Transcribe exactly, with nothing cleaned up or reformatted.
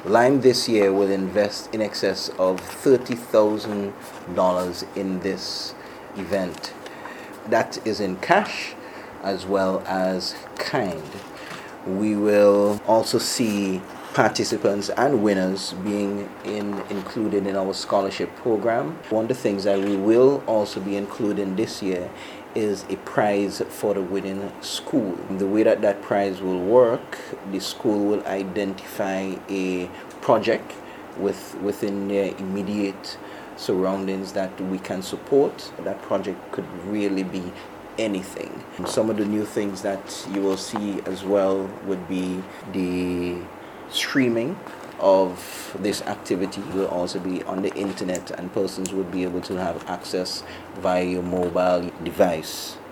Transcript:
Lime this year will invest in excess of thirty thousand dollars in this event. That is in cash as well as kind. We will also see participants and winners being in, included in our scholarship program. One of the things that we will also be including this year is a prize for the winning school. The way that that prize will work, the school will identify a project with, within their immediate surroundings that we can support. That project could really be anything. Some of the new things that you will see as well would be the streaming of this activity will also be on the internet, and persons would be able to have access via your mobile device.